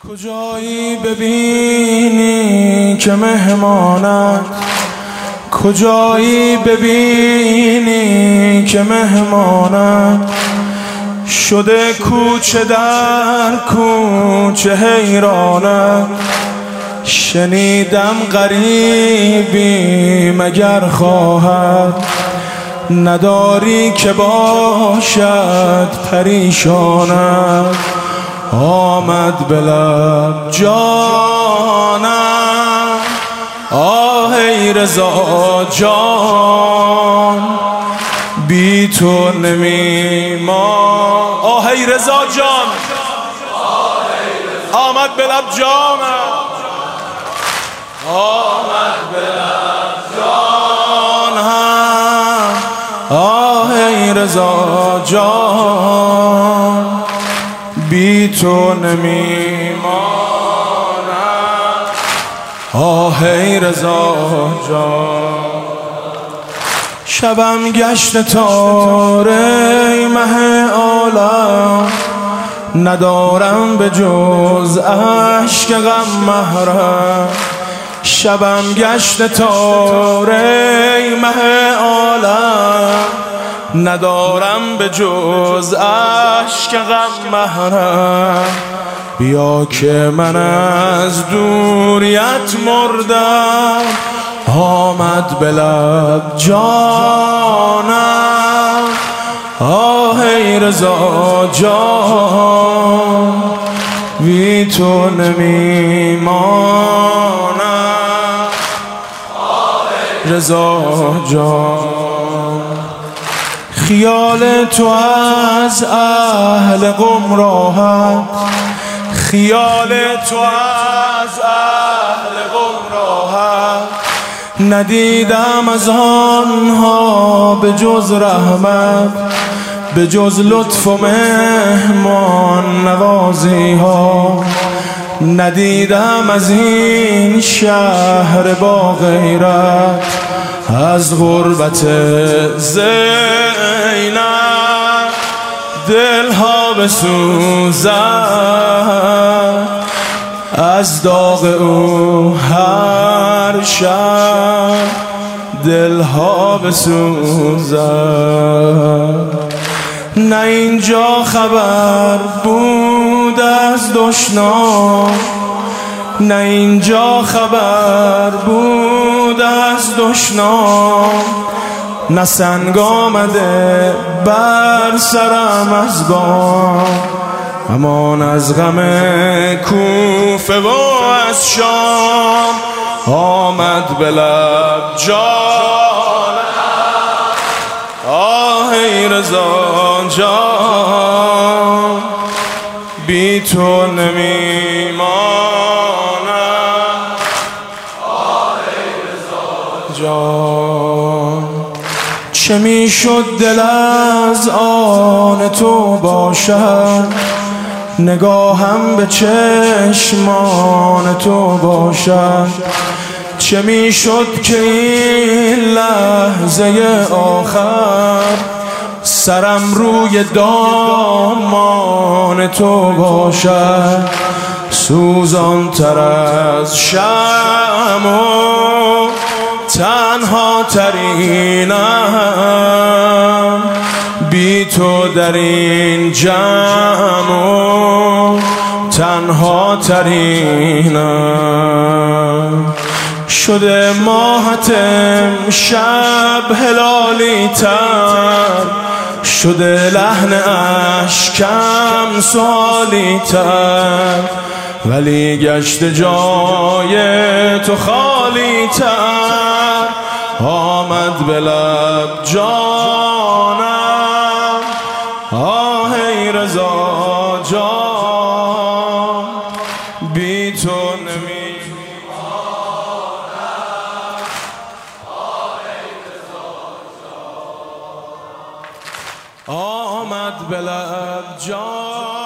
کجایی ببینی که مهمانت، کجایی ببینی که مهمانت شده کوچه در کوچه حیرانت. شنیدم غریبی مگر خواهد، نداری که باشد پریشانت. آمد به لب جانم، آه ای رضا جان، بی تو نمیمان. آه ای رضا جان، آمد به لب جانم، آمد به لب جانم. آه ای رضا جان، بی تو نمیمانم. آه ای رضا جان. شبم گشت تاره مه عالم، ندارم به جز اشک غم محرم. شبم گشت تاره مه عالم، ندارم به جز اشک غم محرم. بیا که من از دوریت مردم، آمد به لب جانم. آه ای رضا جان، بی تو نمیمانم. رضا جان، خیال تو از اهل قم راحت، خیال تو از اهل قم راحت. ندیدم از آنها به جز رحمت، به جز لطف و مهمان نوازی ها. ندیدم از این شهر با غیرت، از غربت زینب دلها بسوزد. از داغ او هر شب دلها بسوزد. نه اینجا خبر بود از دشنام، نه اینجا خبر بود از دشنام. نه سنگ آمده بر سرم از بام، امان از غم کوفه و از شام. آمد به لب جانم، آه ای رضا جان، بی تو نمیمانم. آه ای رضا جان، چه میشد دل از آن تو باشد، نگاهم به چشمان تو باشد. چه میشد که این لحظه آخر سرم روی دامان تو باشد. سوزان تر از شمع و تنها ترینم، بی تو در این جمع و تنها ترینم. شده ماهتم شب هلالی تر، شده لحن اشکم سوالی تر. ولی گشت جای تو خالی تر. آمد به لب جانم، آه ای رضا جان، بی تو آمد به لب جان.